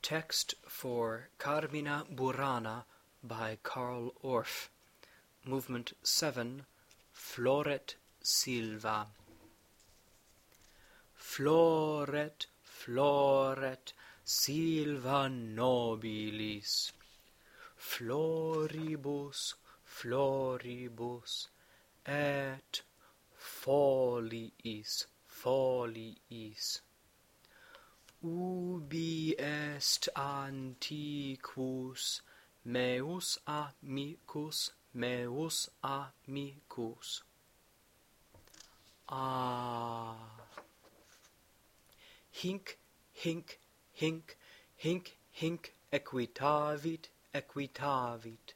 Text for Carmina Burana by Carl Orff. Movement 7, Floret Silva. Floret, floret, silva nobilis. Floribus, floribus, et foliis, foliis. Ubi est antiquus meus amicus, meus amicus. Hinc, hinc, hinc, hinc, hinc, equitavit, equitavit.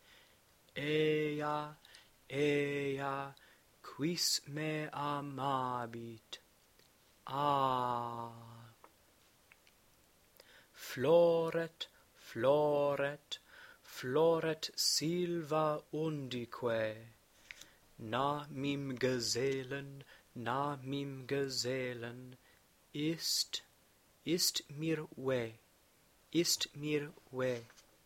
Ea, ea, quis me amabit. Floret, floret, floret silva undique. Na mim gesellen, ist mir we, ist mir we.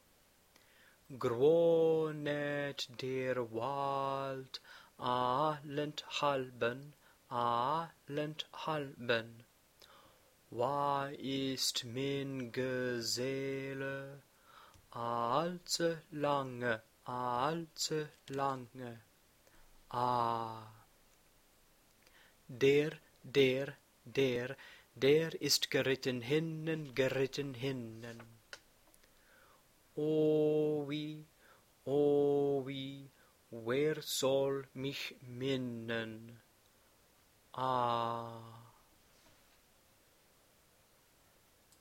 Gronet der Wald allenthalben, allenthalben. Wa ist min Geselle, allzu lange, allzu lange. Der ist geritten hinnen, geritten hinnen. O wie, wer soll mich minnen?